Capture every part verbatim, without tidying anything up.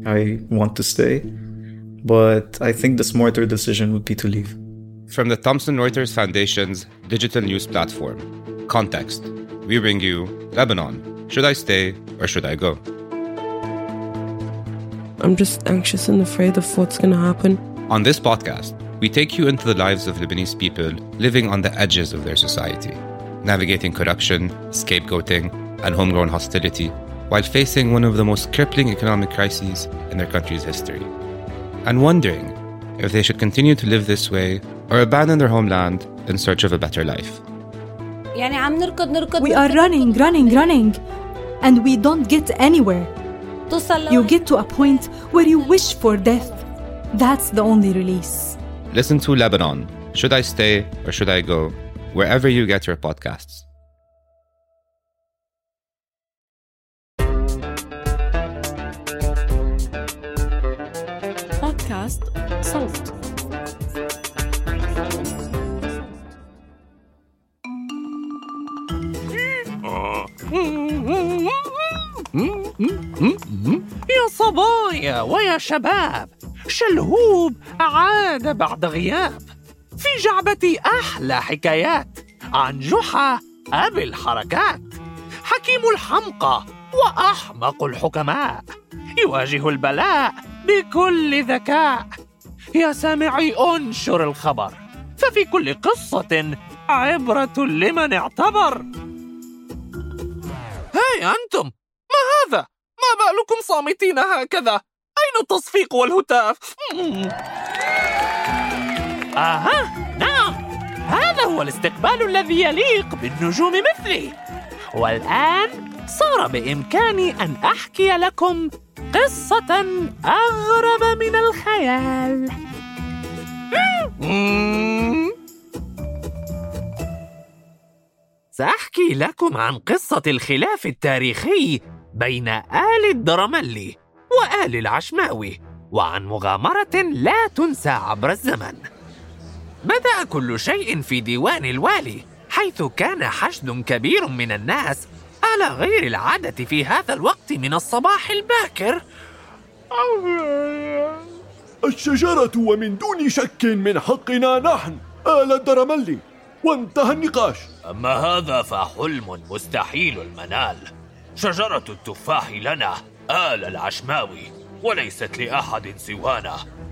I want to stay. But I think the smarter decision would be to leave. From the Thomson Reuters Foundation's digital news platform, Context, we bring you Lebanon. Should I stay or should I go? I'm just anxious and afraid of what's going to happen. On this podcast, we take you into the lives of Lebanese people living on the edges of their society, navigating corruption, scapegoating, and homegrown hostility, while facing one of the most crippling economic crises in their country's history, and wondering if they should continue to live this way or abandon their homeland in search of a better life. We are running, running, running, and we don't get anywhere. You get to a point where you wish for death. That's the only release. Listen to Lebanon, Should I Stay or Should I Go, wherever you get your podcasts. بودكاست صوت. يا صبايا ويا شباب، شلهوب عاد بعد غياب. في جعبتي أحلى حكايات عن جحا أبي الحركات، حكيم الحمقى وأحمق الحكماء، يواجه البلاء بكل ذكاء. يا سامعي أنشر الخبر، ففي كل قصة عبرة لمن اعتبر. هاي أنتم، ما هذا؟ ما بالكم صامتين هكذا؟ أين التصفيق والهتاف؟ آها، نعم، هذا هو الاستقبال الذي يليق بالنجوم مثلي. والآن صار بإمكاني أن أحكي لكم قصة أغرب من الخيال. سأحكي لكم عن قصة الخلاف التاريخي بين آل الدرملي وآل العشماوي، وعن مغامرة لا تنسى عبر الزمن. بدأ كل شيء في ديوان الوالي، حيث كان حشد كبير من الناس على غير العادة في هذا الوقت من الصباح الباكر. الشجرة ومن دون شك من حقنا نحن آل الدرملي، وانتهى النقاش. أما هذا فحلم مستحيل المنال. شجرة التفاح لنا آل العشماوي، وليست لأحد سوانا.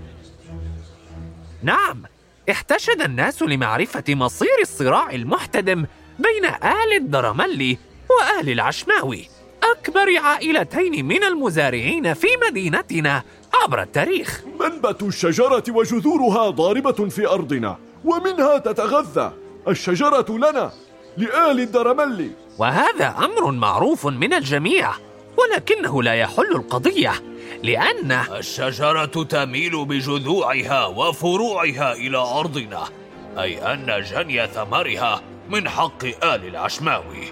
نعم، احتشد الناس لمعرفة مصير الصراع المحتدم بين آل الدرملي وآل العشماوي، أكبر عائلتين من المزارعين في مدينتنا عبر التاريخ. منبت الشجرة وجذورها ضاربة في أرضنا، ومنها تتغذى. الشجرة لنا، لآل الدرملي. وهذا أمر معروف من الجميع، ولكنه لا يحل القضية، لأن الشجرة تميل بجذوعها وفروعها إلى أرضنا، أي أن جني ثمرها من حق آل العشماوي.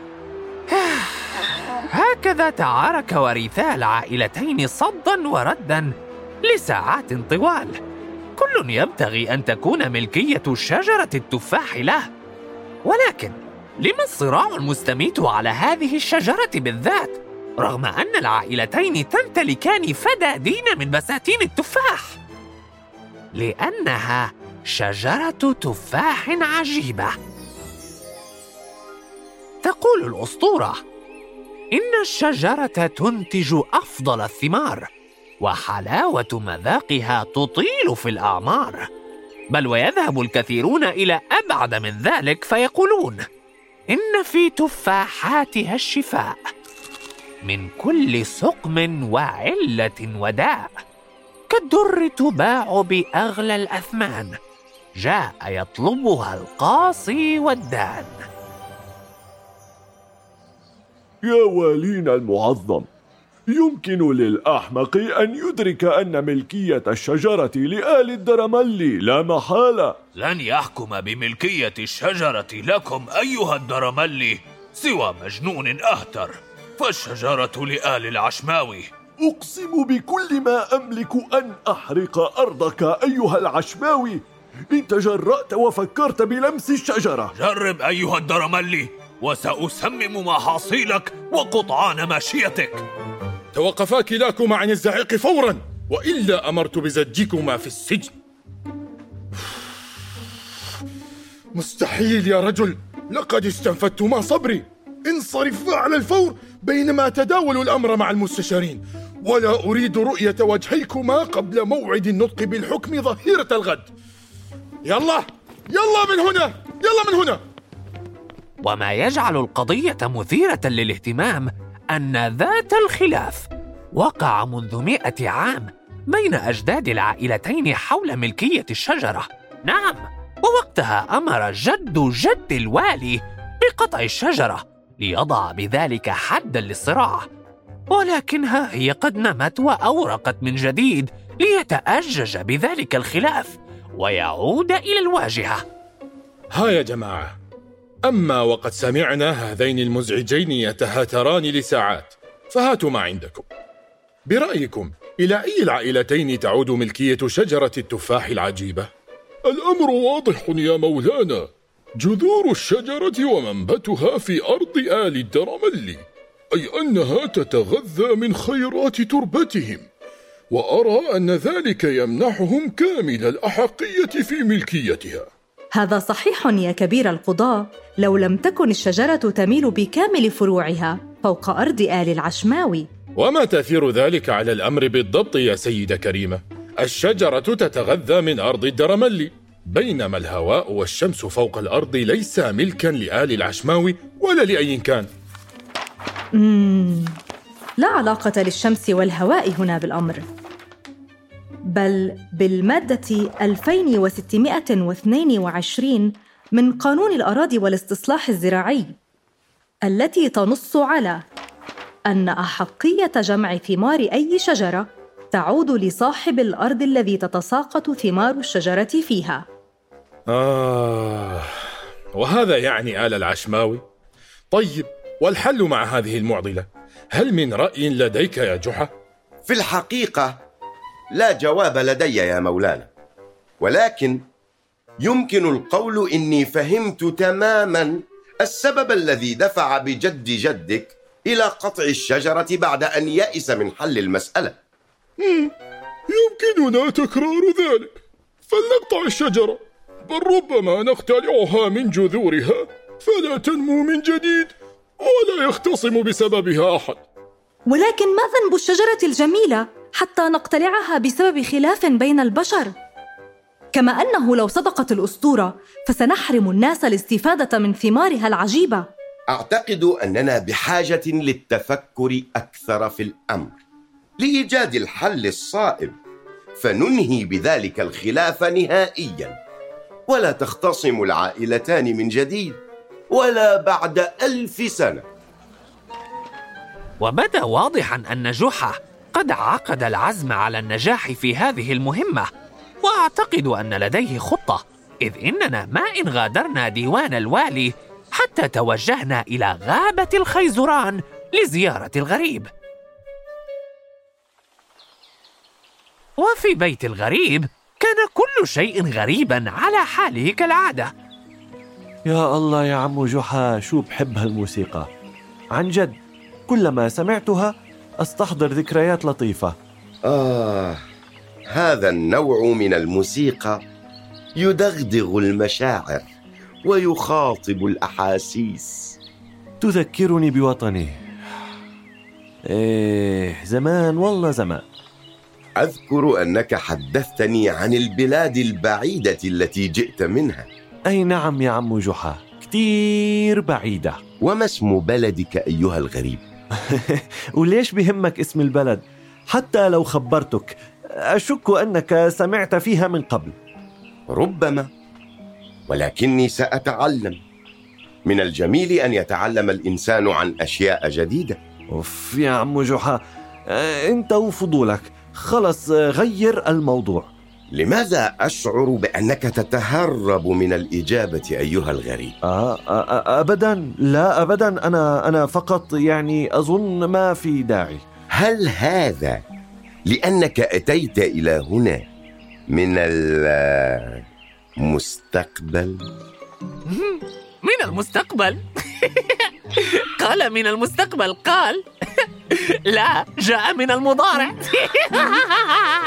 هكذا تعارك ورثا العائلتين صدا وردا لساعات طوال، كل يبتغي أن تكون ملكية شجرة التفاح له. ولكن لما الصراع المستميت على هذه الشجرة بالذات، رغم أن العائلتين تمتلكان فدادين من بساتين التفاح؟ لأنها شجرة تفاح عجيبة. تقول الأسطورة إن الشجرة تنتج أفضل الثمار، وحلاوة مذاقها تطيل في الأعمار. بل ويذهب الكثيرون إلى أبعد من ذلك فيقولون إن في تفاحاتها الشفاء من كل سقم وعلة وداء، كالدر تباع بأغلى الأثمان، جاء يطلبها القاصي والدان. يا والينا المعظم، يمكن للأحمق أن يدرك أن ملكية الشجرة لآل الدرملي لا محالة. لن يحكم بملكية الشجرة لكم أيها الدرملي سوى مجنون أهتر، فالشجرة لآل العشماوي. أقسم بكل ما أملك أن أحرق أرضك أيها العشماوي إن تجرأت وفكرت بلمس الشجرة. جرب أيها الدرملي، وسأسمم محاصيلك وقطعان ماشيتك. توقفا كلاكما عن الزعيق فورا، وإلا أمرت بزجكما في السجن. مستحيل يا رجل، لقد استنفدتما صبري. انصرفا على الفور بينما تداول الأمر مع المستشارين، ولا أريد رؤية وجهيكما قبل موعد النطق بالحكم ظهيرة الغد. يلا يلا من هنا، يلا من هنا. وما يجعل القضية مثيرة للاهتمام أن ذات الخلاف وقع منذ مئة عام بين أجداد العائلتين حول ملكية الشجرة. نعم، ووقتها أمر جد جد الوالي بقطع الشجرة ليضع بذلك حداً للصراع، ولكنها هي قد نمت وأورقت من جديد ليتأجج بذلك الخلاف ويعود إلى الواجهة. ها يا جماعة، أما وقد سمعنا هذين المزعجين يتهاتران لساعات، فهاتوا ما عندكم. برأيكم إلى أي العائلتين تعود ملكية شجرة التفاح العجيبة؟ الأمر واضح يا مولانا، جذور الشجرة ومنبتها في أرض آل الدرملي، أي أنها تتغذى من خيرات تربتهم، وأرى أن ذلك يمنحهم كامل الأحقية في ملكيتها. هذا صحيح يا كبير القضاة، لو لم تكن الشجرة تميل بكامل فروعها فوق أرض آل العشماوي. وما تأثير ذلك على الأمر بالضبط يا سيدة كريمة؟ الشجرة تتغذى من أرض الدرملي، بينما الهواء والشمس فوق الأرض ليس ملكاً لآل العشماوي ولا لأي كان. مم. لا علاقة للشمس والهواء هنا بالأمر، بل بالمادة ألفين وستمائة واثنين وعشرين من قانون الأراضي والاستصلاح الزراعي، التي تنص على أن أحقية جمع ثمار أي شجرة تعود لصاحب الأرض الذي تتساقط ثمار الشجرة فيها. آه، وهذا يعني آل العشماوي. طيب، والحل مع هذه المعضلة؟ هل من رأي لديك يا جحا؟ في الحقيقة لا جواب لدي يا مولانا، ولكن يمكن القول إني فهمت تماماً السبب الذي دفع بجد جدك إلى قطع الشجرة بعد أن يأس من حل المسألة. يمكننا تكرار ذلك، فلنقطع الشجرة، بل ربما نقتلعها من جذورها فلا تنمو من جديد ولا يختصم بسببها أحد. ولكن ما ذنب الشجرة الجميلة حتى نقتلعها بسبب خلاف بين البشر؟ كما أنه لو صدقت الأسطورة فسنحرم الناس الاستفادة من ثمارها العجيبة. أعتقد أننا بحاجة للتفكر أكثر في الأمر لإيجاد الحل الصائب، فننهي بذلك الخلاف نهائياً، ولا تختصم العائلتان من جديد ولا بعد ألف سنة. وبدا واضحاً أن جحا قد عقد العزم على النجاح في هذه المهمة، وأعتقد أن لديه خطة، إذ إننا ما إن غادرنا ديوان الوالي حتى توجهنا إلى غابة الخيزران لزيارة الغريب. وفي بيت الغريب كان كل شيء غريباً على حاله كالعادة. يا الله يا عمو جحا، شو بحب هالموسيقى عن جد، كلما سمعتها أستحضر ذكريات لطيفة. آه، هذا النوع من الموسيقى يدغدغ المشاعر ويخاطب الأحاسيس. تذكرني بوطني. إيه، زمان والله زمان. أذكر أنك حدثتني عن البلاد البعيدة التي جئت منها. أي نعم يا عمو جحا، كتير بعيدة. وما اسم بلدك أيها الغريب؟ وليش بهمك اسم البلد؟ حتى لو خبرتك أشك أنك سمعت فيها من قبل. ربما، ولكني سأتعلم. من الجميل أن يتعلم الإنسان عن أشياء جديدة. أوف يا عمو جحا، أنت وفضولك، خلص غير الموضوع. لماذا أشعر بأنك تتهرب من الإجابة أيها الغريب؟ آه آه أبدا، لا أبدا، أنا أنا فقط يعني أظن ما في داعي. هل هذا لأنك أتيت إلى هنا من المستقبل؟ من المستقبل؟ قال من المستقبل، قال لا، جاء من المضارع.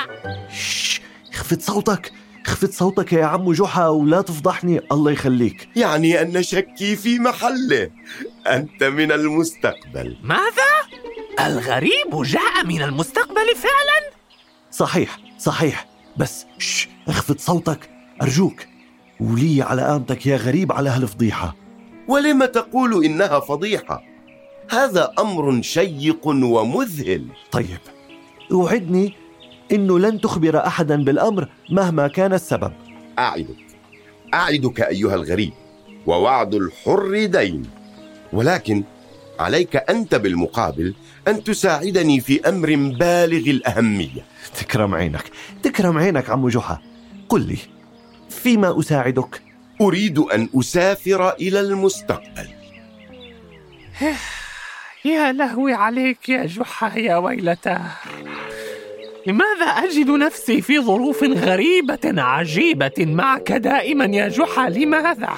اخفض صوتك، اخفض صوتك يا عم جحا ولا تفضحني الله يخليك. يعني أن شكي في محله. أنت من المستقبل. ماذا؟ الغريب جاء من المستقبل فعلا؟ صحيح صحيح، بس شش اخفض صوتك أرجوك، ولي على قامتك يا غريب على هالفضيحة. ولم تقول إنها فضيحة؟ هذا أمر شيق ومذهل. طيب اوعدني إنه لن تخبر أحدا بالأمر مهما كان السبب. أعدك أعدك أيها الغريب، ووعد الحر دين. ولكن عليك أنت بالمقابل أن تساعدني في أمر بالغ الأهمية. تكرم عينك تكرم عينك عم جحا، قل لي فيما أساعدك؟ أريد أن أسافر إلى المستقبل. يا لهوي عليك يا جحا يا ويلتاه، لماذا أجد نفسي في ظروف غريبة عجيبة معك دائما يا جحا؟ لماذا؟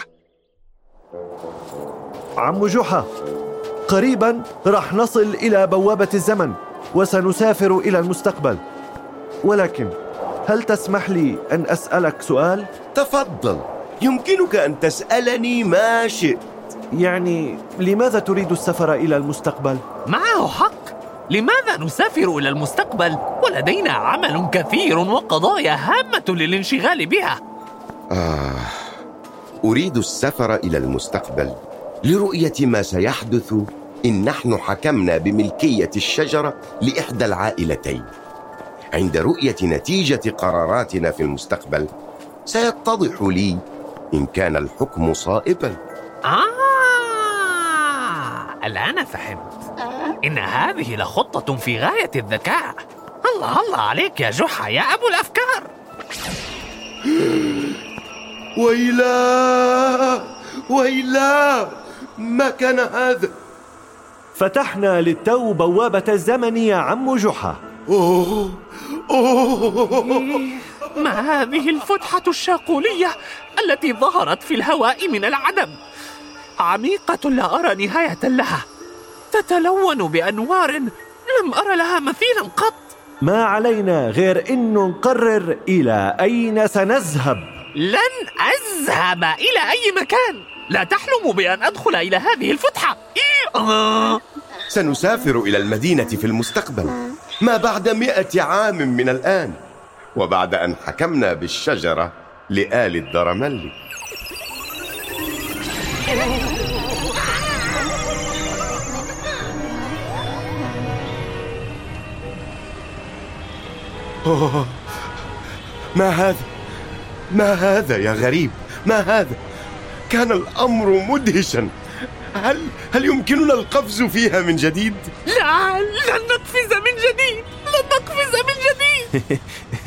عم جحا، قريبا راح نصل إلى بوابة الزمن وسنسافر إلى المستقبل، ولكن هل تسمح لي أن أسألك سؤال؟ تفضل، يمكنك أن تسألني ما شئت. يعني لماذا تريد السفر إلى المستقبل؟ معه حق، لماذا نسافر إلى المستقبل ولدينا عمل كثير وقضايا هامة للانشغال بها؟ آه، أريد السفر إلى المستقبل لرؤية ما سيحدث إن نحن حكمنا بملكية الشجرة لإحدى العائلتين. عند رؤية نتيجة قراراتنا في المستقبل سيتضح لي إن كان الحكم صائبا. آه، الآن فهمت. إن هذه لخطة في غاية الذكاء. الله الله عليك يا جحا يا أبو الأفكار. ويلا ويلا، ما كان هذا؟ فتحنا للتو بوابة الزمن يا عم جحا. أوه. أوه. ما هذه الفتحة الشاقولية التي ظهرت في الهواء من العدم؟ عميقة لا أرى نهاية لها، تتلون بأنوار لم أرى لها مثيلا قط. ما علينا غير أنه نقرر إلى أين سنذهب. لن أذهب إلى أي مكان، لا تحلم بأن أدخل إلى هذه الفتحة. إيه؟ سنسافر إلى المدينة في المستقبل ما بعد مئة عام من الآن، وبعد أن حكمنا بالشجرة لآل الدرملي. أوه. ما هذا؟ ما هذا يا غريب؟ ما هذا؟ كان الأمر مدهشا. هل هل يمكننا القفز فيها من جديد؟ لا، لن نقفز من جديد، لن نقفز من جديد.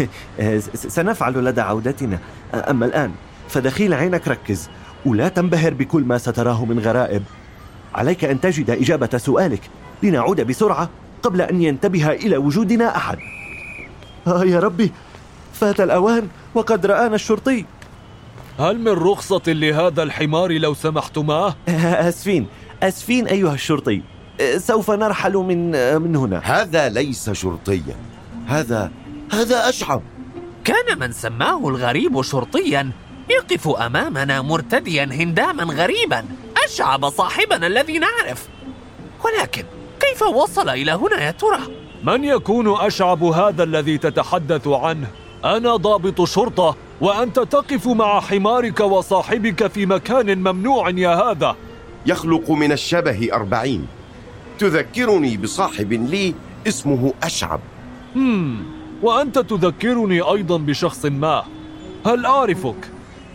سنفعل لدى عودتنا. أما الآن فدخيل عينك ركز ولا تنبهر بكل ما ستراه من غرائب. عليك أن تجد إجابة سؤالك لنعود بسرعة قبل أن ينتبه إلى وجودنا أحد. آه يا ربي، فات الأوان وقد رآنا الشرطي. هل من رخصة لهذا الحمار لو سمحتما؟ أسفين أسفين أيها الشرطي، سوف نرحل من من هنا. هذا ليس شرطيا، هذا هذا أشعب. كان من سماه الغريب شرطيا يقف أمامنا مرتديا هنداما غريبا، أشعب صاحبنا الذي نعرف. ولكن كيف وصل إلى هنا يا ترى؟ من يكون أشعب هذا الذي تتحدث عنه؟ أنا ضابط شرطة، وأنت تقف مع حمارك وصاحبك في مكان ممنوع يا هذا. يخلق من الشبه أربعين. تذكرني بصاحب لي اسمه أشعب. هم وأنت تذكرني أيضا بشخص ما. هل أعرفك؟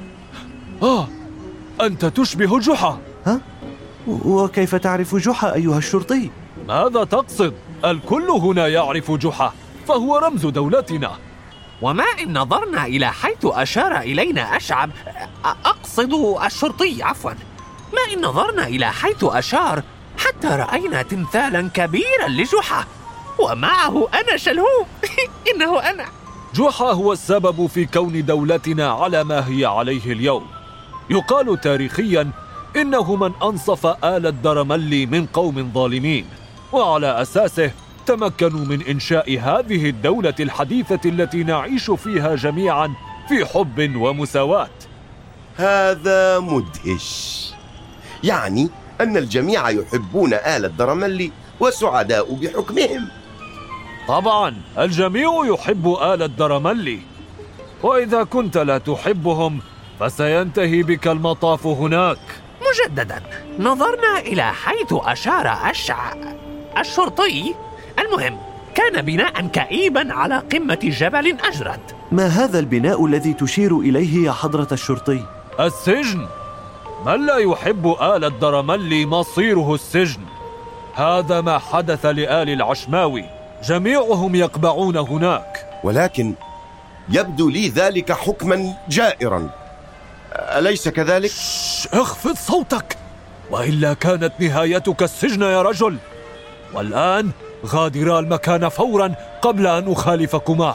آه، أنت تشبه جحا. ها؟ وكيف تعرف جحا أيها الشرطي؟ ماذا تقصد؟ الكل هنا يعرف جحا، فهو رمز دولتنا. وما إن نظرنا إلى حيث أشار إلينا أشعب، أقصد الشرطي عفوا، ما إن نظرنا إلى حيث أشار حتى رأينا تمثالا كبيرا لجحا ومعه أنا شلهوب. إنه أنا. جحا هو السبب في كون دولتنا على ما هي عليه اليوم. يقال تاريخيا إنه من أنصف آل الدرملي من قوم ظالمين، وعلى أساسه تمكنوا من إنشاء هذه الدولة الحديثة التي نعيش فيها جميعا في حب ومساواة. هذا مدهش، يعني أن الجميع يحبون آل الدرملي وسعداء بحكمهم. طبعا الجميع يحب آل الدرملي، وإذا كنت لا تحبهم فسينتهي بك المطاف هناك. مجددا نظرنا إلى حيث أشار أشع الشرطي. المهم، كان بناء كئيبا على قمة جبل أجرد. ما هذا البناء الذي تشير إليه يا حضرة الشرطي؟ السجن. من لا يحب آل الدرملي مصيره السجن. هذا ما حدث لآل العشماوي، جميعهم يقبعون هناك. ولكن يبدو لي ذلك حكما جائرا، أليس كذلك؟ اخفض صوتك، وإلا كانت نهايتك السجن يا رجل. والآن غادرا المكان فورا قبل أن أخالفكما.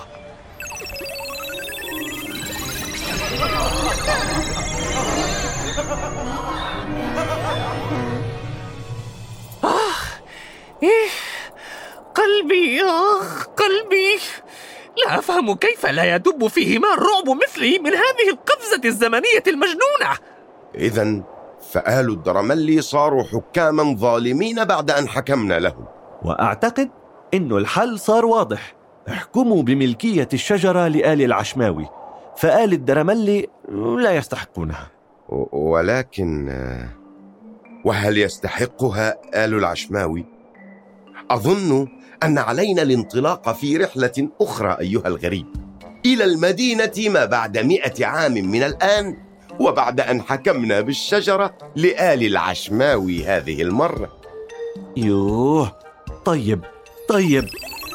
آه إيه قلبي، آه قلبي، لا أفهم كيف لا يدب فيهما الرعب مثلي من هذه القفزة الزمنية المجنونة. إذن فآل الدرملي صاروا حكاما ظالمين بعد أن حكمنا لهم. وأعتقد إنه الحل صار واضح. احكموا بملكية الشجرة لآل العشماوي، فآل الدرملي لا يستحقونها. ولكن وهل يستحقها آل العشماوي؟ أظن أن علينا الانطلاق في رحلة أخرى أيها الغريب، إلى المدينة ما بعد مئة عام من الآن، وبعد أن حكمنا بالشجرة لآل العشماوي هذه المرة. يوه، طيب طيب.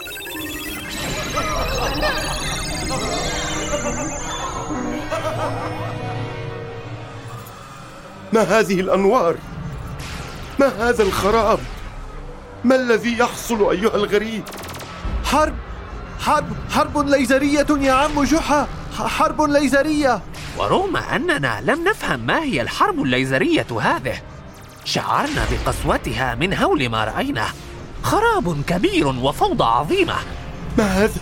ما هذه الأنوار؟ ما هذا الخراب؟ ما الذي يحصل أيها الغريب؟ حرب حرب حرب ليزرية يا عم جحا، حرب ليزرية. ورغم أننا لم نفهم ما هي الحرب الليزرية هذه، شعرنا بقسوتها من هول ما رأينا. خراب كبير وفوضى عظيمة. ما هذا؟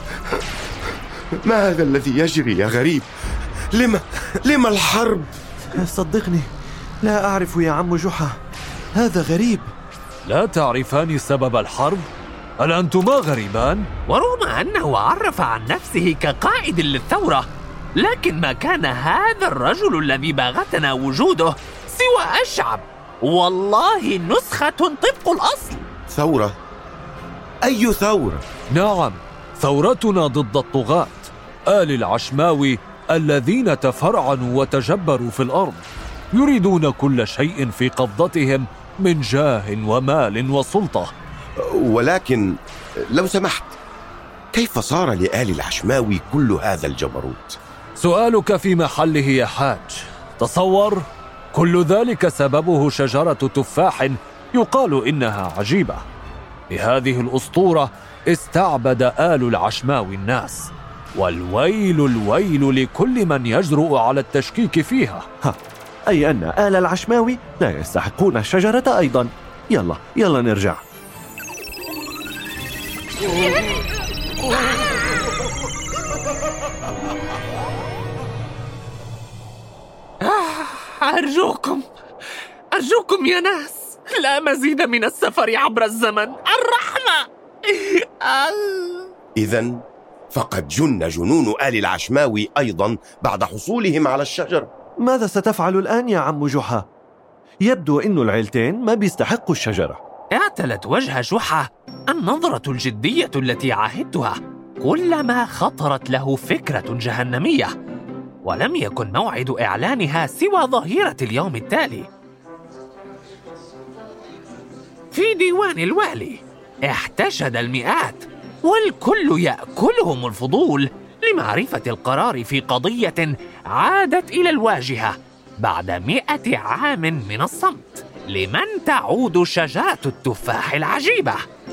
ما هذا الذي يجري يا غريب؟ لما لما الحرب؟ صدقني لا أعرف يا عم جحا، هذا غريب. لا تعرفان سبب الحرب؟ هل أنتما غريبان؟ ورغم أنه عرف عن نفسه كقائد للثورة، لكن ما كان هذا الرجل الذي باغتنا وجوده سوى الشعب، والله نسخة طبق الأصل. ثورة؟ أي ثورة؟ نعم، ثورتنا ضد الطغاة آل العشماوي الذين تفرعنوا وتجبروا في الأرض، يريدون كل شيء في قبضتهم من جاه ومال وسلطة. ولكن لو سمحت، كيف صار لآل العشماوي كل هذا الجبروت؟ سؤالك في محله يا حاج. تصور، كل ذلك سببه شجرة تفاح يقال إنها عجيبة. بهذه الأسطورة استعبد آل العشماوي الناس، والويل الويل لكل من يجرؤ على التشكيك فيها. ها، أي أن آل العشماوي لا يستحقون الشجرة أيضا. يلا يلا نرجع. أرجوكم أرجوكم يا ناس، لا مزيد من السفر عبر الزمن، الرحمة. إذن فقد جن جنون آل العشماوي أيضا بعد حصولهم على الشجرة. ماذا ستفعل الآن يا عم جحا؟ يبدو أن العيلتين ما بيستحقوا الشجرة. اعتلت وجه جحا النظرة الجدية التي عاهدتها كلما خطرت له فكرة جهنمية، ولم يكن موعد إعلانها سوى ظهيرة اليوم التالي. في ديوان الوالي احتشد المئات، والكل يأكلهم الفضول لمعرفة القرار في قضية عادت إلى الواجهة بعد مئة عام من الصمت. لمن تعود شجرة التفاح العجيبة؟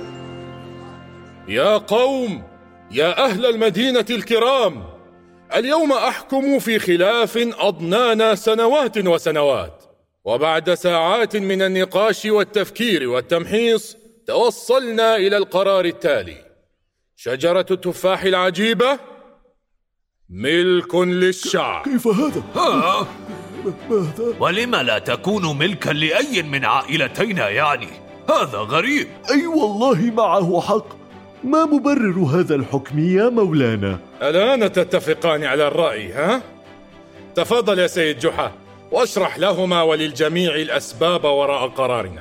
يا قوم، يا أهل المدينة الكرام، اليوم أحكم في خلاف أضنانا سنوات وسنوات، وبعد ساعات من النقاش والتفكير والتمحيص توصلنا إلى القرار التالي: شجرة التفاح العجيبة ملك للشعب. كيف هذا؟ ها؟ ولم لا تكون ملكا لأي من عائلتينا يعني؟ هذا غريب. أي والله معه حق. ما مبرر هذا الحكم يا مولانا؟ الآن تتفقان على الرأي، ها؟ تفضل يا سيد جحا واشرح لهما وللجميع الأسباب وراء قرارنا.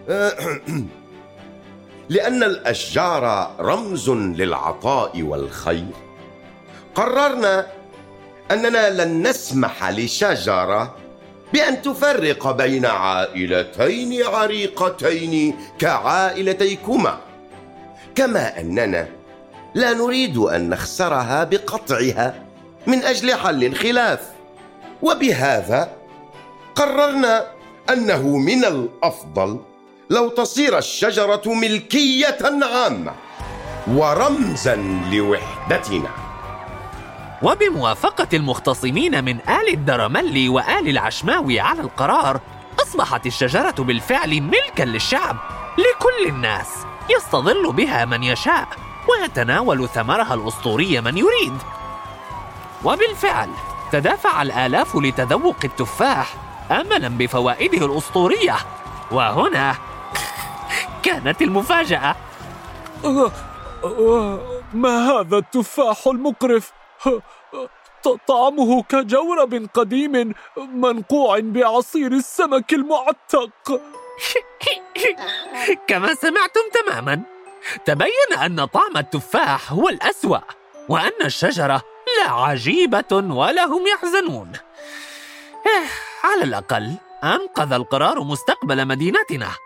لأن الأشجار رمز للعطاء والخير، قررنا أننا لن نسمح لشجرة بأن تفرق بين عائلتين عريقتين كعائلتيكما، كما أننا لا نريد أن نخسرها بقطعها من أجل حل الخلاف. وبهذا قررنا أنه من الأفضل لو تصير الشجرة ملكية عامة ورمزا لوحدتنا. وبموافقة المختصمين من آل الدرملي وآل العشماوي على القرار، أصبحت الشجرة بالفعل ملكا للشعب، لكل الناس، يستظل بها من يشاء ويتناول ثمرها الأسطوري من يريد. وبالفعل تدافع الآلاف لتذوق التفاح أملا بفوائده الأسطورية. وهنا كانت المفاجأة. ما هذا التفاح المقرف؟ طعمه كجورب قديم منقوع بعصير السمك المعتق. كما سمعتم تماما، تبين أن طعم التفاح هو الأسوأ، وأن الشجرة لا عجيبة ولا هم يحزنون. على الأقل أنقذ القرار مستقبل مدينتنا.